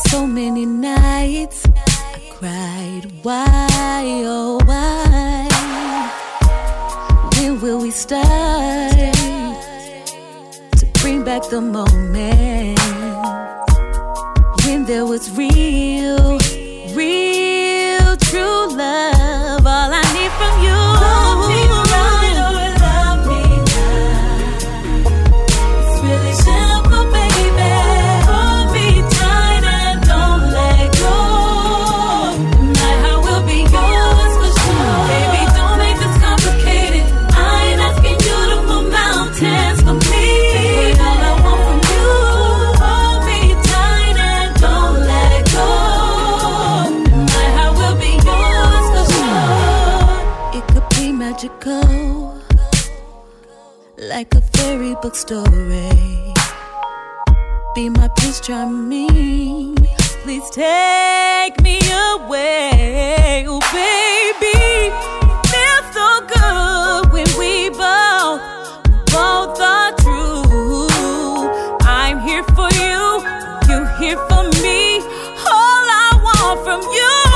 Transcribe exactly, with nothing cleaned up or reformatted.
So many nights I cried, why, oh why? When will we start to bring back the moment when there was real, real true love? All I need from you, love me right or love me not. It's really simple, baby. Hold me tight and don't let go. My heart will be yours for sure. Baby, don't make this complicated. I ain't asking you to move mountains for me. But all I want from you, hold me tight and don't let go. My heart will be yours for sure. It could be magical, like a fairy book story. Be my prince charming, please take me away. Oh baby, feels so good when we both, both are true. I'm here for you, you here for me. All I want from you,